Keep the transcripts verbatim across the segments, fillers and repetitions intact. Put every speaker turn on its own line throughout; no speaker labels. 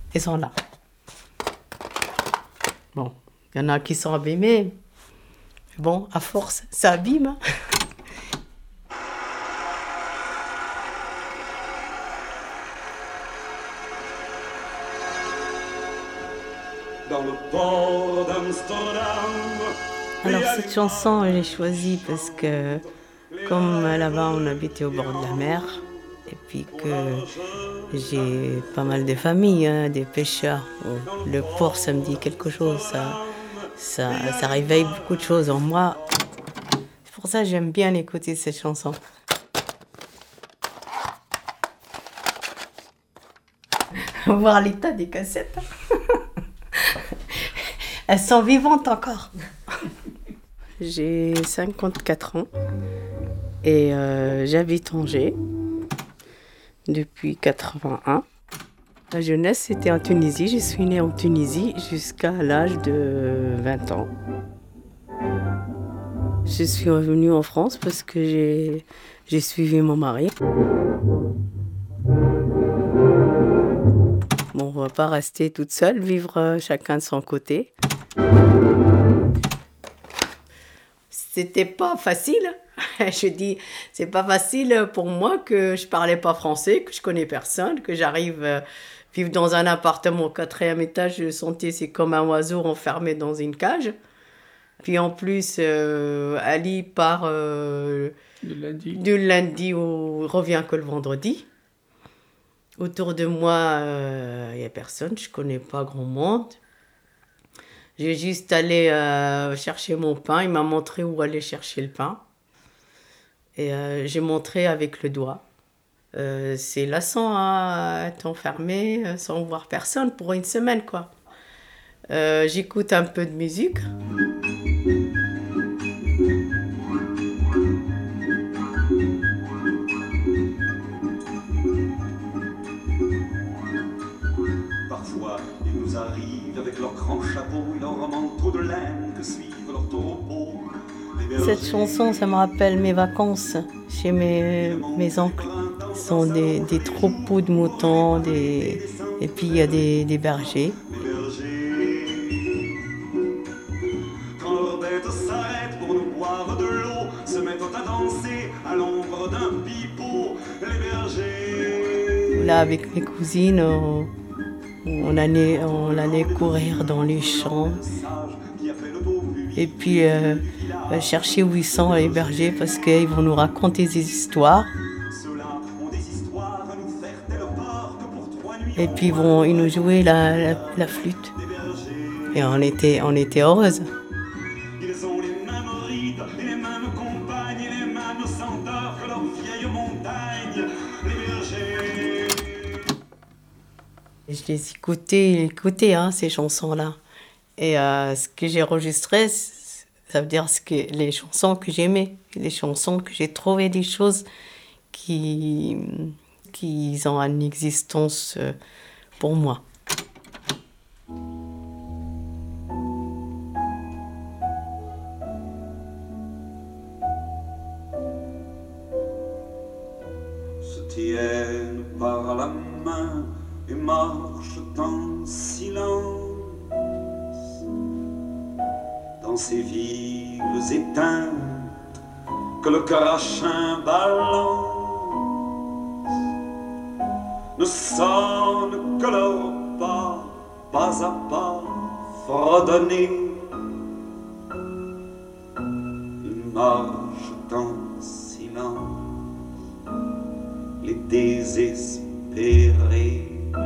Ils sont là. Bon, il y en a qui sont abîmés. Mais bon, à force, ça abîme.
Dans le port d'Amsterdam.
Alors cette chanson, je l'ai choisie parce que comme là-bas on habitait au bord de la mer et puis que j'ai pas mal de familles, hein, des pêcheurs. Bon, le port, ça me dit quelque chose, ça, ça, ça réveille beaucoup de choses en moi. C'est pour ça que j'aime bien écouter cette chanson. Voir l'état des cassettes. Elles sont vivantes encore. J'ai cinquante-quatre ans et euh, j'habite Angers depuis quatre-vingt-un. Ma jeunesse, c'était en Tunisie. Je suis née en Tunisie jusqu'à l'âge de vingt ans. Je suis revenue en France parce que j'ai, j'ai suivi mon mari. Bon, on ne va pas rester toute seule, vivre chacun de son côté. C'était pas facile. Je dis, c'est pas facile pour moi que je parlais pas français, que je connais personne, que j'arrive à vivre dans un appartement au quatrième étage, je sentais c'est comme un oiseau enfermé dans une cage. Puis en plus, euh, Ali part euh,
du lundi,
du lundi au revient que le vendredi. Autour de moi, il euh, n'y a personne, je connais pas grand monde. J'ai juste allé euh, chercher mon pain, il m'a montré où aller chercher le pain. Et euh, j'ai montré avec le doigt. Euh, c'est lassant à être enfermé sans voir personne pour une semaine, quoi. Euh, j'écoute un peu de musique.
Parfois, ils nous arrivent avec leurs grands chapeaux et leurs manteaux de laine que suivent leurs taureaux.
Cette chanson, ça me rappelle mes vacances chez mes, mes oncles. Ce sont des, des troupeaux de moutons, des... et puis il y a des, des bergers.
Quand leurs bêtes s'arrêtent pour nous boire de l'eau, se mettent à danser à l'ombre d'un pipeau, les bergers.
Là, avec mes cousines, on, on, allait, on allait courir dans les champs. Et puis euh, chercher où ils sont, les bergers, parce qu'ils vont nous raconter des histoires. Et puis ils vont ils nous jouer la, la, la flûte. Et on était, on était heureuses.
Ils ont les mêmes rides, les mêmes compagnes, les mêmes senteurs que leurs vieilles montagnes, les bergers.
Et je les écoutais, écoutais hein, ces chansons-là. Et euh, ce que j'ai enregistré, ça veut dire ce que, les chansons que j'aimais, les chansons que j'ai trouvées, des choses qui, qui ont une existence pour moi.
Se tiennent par la main et marchent en silence dans ces villes éteintes que le crachin balance. Ne sonne que leur pas, pas à pas, fredonnés. Ils marchent en silence, les désespérés.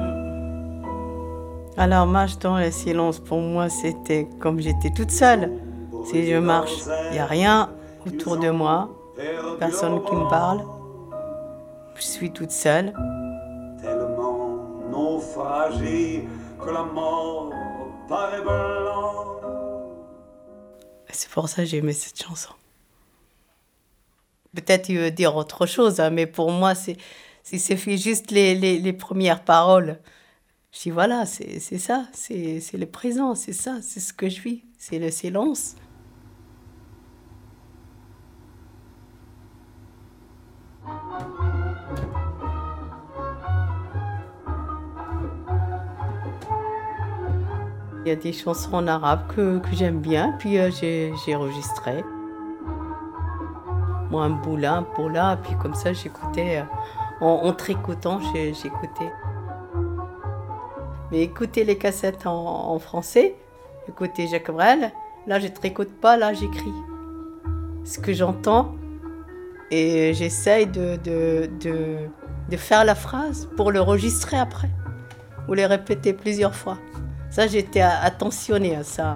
Alors, marche dans le silence, pour moi, c'était comme j'étais toute seule. Si je marche, il n'y a rien autour de moi, personne qui me parle. Je suis toute seule.
Tellement naufragé que la mort paraît blanc.
C'est pour ça que j'ai aimé cette chanson. Peut-être il veut dire autre chose, hein, mais pour moi, c'est, c'est, c'est juste les, les, les premières paroles. Je dis voilà, c'est, c'est ça, c'est, c'est le présent, c'est ça, c'est ce que je vis, c'est le silence. Il y a des chansons en arabe que, que j'aime bien, puis euh, j'ai, j'ai enregistré. Moi, un boula, un poula, puis comme ça, j'écoutais, euh, en, en tricotant, j'ai, j'écoutais. Mais écouter les cassettes en, en français, écouter Jacques Brel, là, je tricote pas, là, j'écris. Ce que j'entends, et j'essaye de, de, de, de faire la phrase pour le enregistrer après, ou les répéter plusieurs fois. Ça, j'étais attentionnée à ça.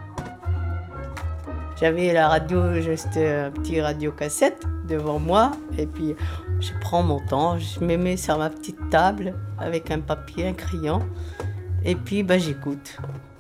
J'avais la radio, juste un petit radio-cassette devant moi, et puis je prends mon temps, je me mets sur ma petite table avec un papier, un crayon, et puis ben, j'écoute.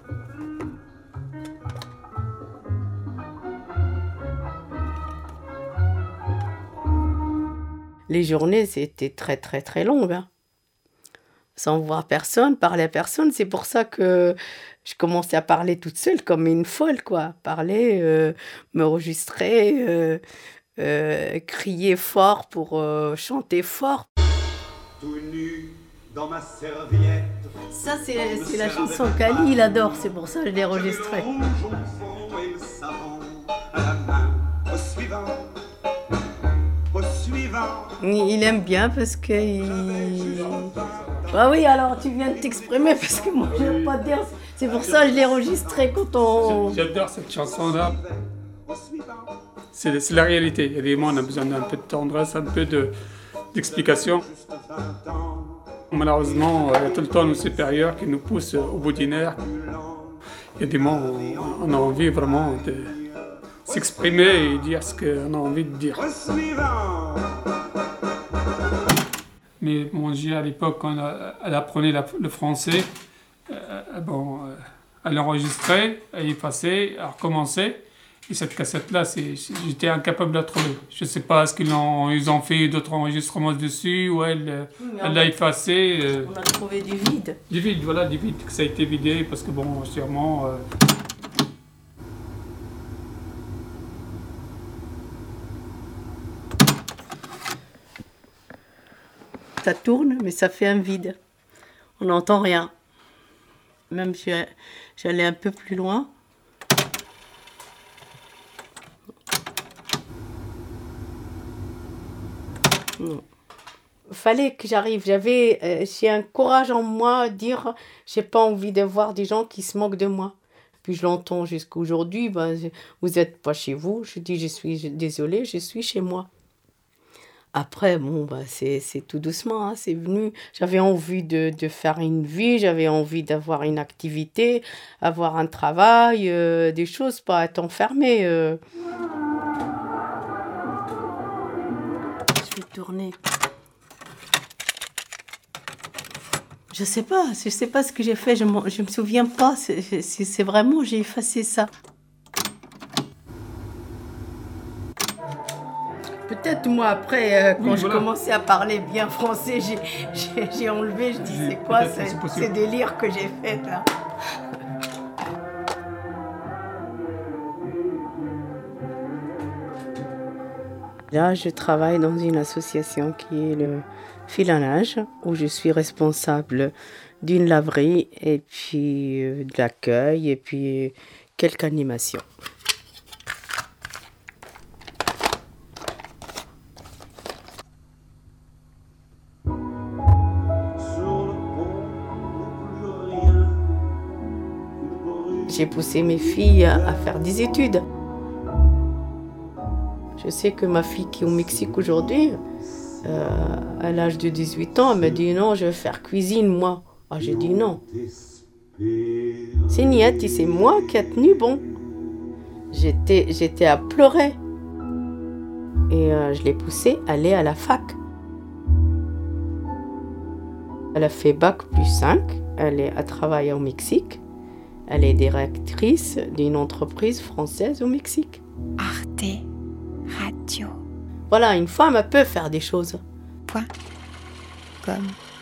Les journées, c'était très très très longues, hein. Sans voir personne, parler à personne. C'est pour ça que je commençais à parler toute seule, comme une folle, quoi. Parler, euh, m'enregistrer, euh, euh, crier fort pour euh, chanter fort.
Tout nu dans ma serviette.
Ça, c'est, c'est la chanson qu'Ali, il adore. C'est pour ça que je l'ai enregistrée.
Le rouge au fond et le savon à la main. Au suivant. Au suivant.
Il aime bien parce que... Il... Ah oui, alors tu viens de t'exprimer parce que moi je n'aime pas dire. C'est pour ça que je l'ai enregistré quand on...
J'adore cette chanson-là. C'est, c'est la réalité. Il y a des moments, on a besoin d'un peu de tendresse, un peu de, d'explication. Malheureusement, il y a tout le temps nos supérieurs qui nous poussent au bout du nerf. Il y a des moments où on a envie vraiment de s'exprimer et dire ce qu'on a envie de dire. Mais mon G à l'époque, quand elle, elle apprenait la, le français, euh, bon, euh, elle enregistrait, elle effacait, elle recommençait. Et cette cassette-là, c'est, j'étais incapable de la trouver. Je ne sais pas, est-ce qu'ils ont, ils ont fait d'autres enregistrements dessus ou elle, oui, elle l'a effacé. Euh,
on a trouvé du vide.
Du vide, voilà, du vide, que ça a été vidé parce que bon, sûrement... Euh,
Ça tourne, mais ça fait un vide. On n'entend rien. Même si j'allais un peu plus loin. Non. Fallait que j'arrive. J'avais, euh, j'ai un courage en moi, dire, j'ai pas envie de voir des gens qui se moquent de moi. Puis je l'entends jusqu'à aujourd'hui. Ben, vous n'êtes pas chez vous. Je dis, je suis désolée, je suis chez moi. Après, bon, bah, c'est, c'est tout doucement, hein, c'est venu. J'avais envie de, de faire une vie, j'avais envie d'avoir une activité, avoir un travail, euh, des choses, pas être enfermée. Euh. Je vais tourner. Je sais pas, je sais pas ce que j'ai fait, je, je me souviens pas. C'est, c'est, c'est vraiment, j'ai effacé ça. Peut-être moi après, euh, quand oui, je voilà. commençais à parler bien français, j'ai, j'ai, j'ai enlevé, je dis j'ai, c'est quoi ce, ces délires que j'ai fait là. Là, je travaille dans une association qui est le Filanage, où je suis responsable d'une laverie et puis euh, de l'accueil et puis quelques animations. J'ai poussé mes filles à, à faire des études. Je sais que ma fille qui est au Mexique aujourd'hui, euh, à l'âge de dix-huit ans, elle m'a dit non, je vais faire cuisine, moi. Ah, j'ai dit non. C'est niette, c'est moi qui ai tenu bon. J'étais, j'étais à pleurer. Et euh, je l'ai poussée à aller à la fac. Elle a fait bac plus cinq, elle est à travailler au Mexique. Elle est directrice d'une entreprise française au Mexique.
Arte Radio.
Voilà, une femme, elle peut faire des choses.
Point. Comme.